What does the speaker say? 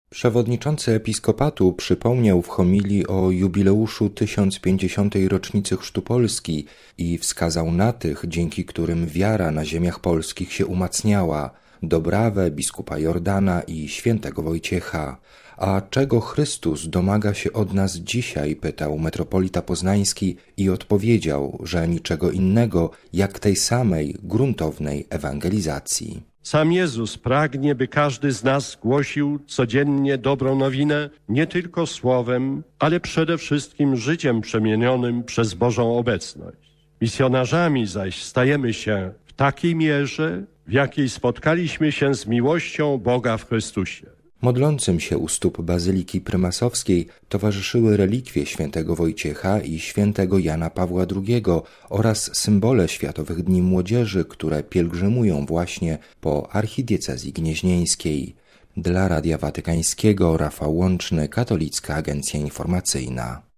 Przewodniczący Episkopatu przypomniał w homilii o jubileuszu 1050. rocznicy Chrztu Polski i wskazał na tych, dzięki którym wiara na ziemiach polskich się umacniała: Dobrawę, biskupa Jordana i świętego Wojciecha. A czego Chrystus domaga się od nas dzisiaj? Pytał metropolita poznański i odpowiedział, że niczego innego jak tej samej gruntownej ewangelizacji. Sam Jezus pragnie, by każdy z nas głosił codziennie dobrą nowinę nie tylko słowem, ale przede wszystkim życiem przemienionym przez Bożą obecność. Misjonarzami zaś stajemy się w takiej mierze, w jakiej spotkaliśmy się z miłością Boga w Chrystusie. Modlącym się u stóp Bazyliki Prymasowskiej towarzyszyły relikwie świętego Wojciecha i świętego Jana Pawła II oraz symbole Światowych Dni Młodzieży, które pielgrzymują właśnie po archidiecezji gnieźnieńskiej. Dla Radia Watykańskiego Rafał Łączny, Katolicka Agencja Informacyjna.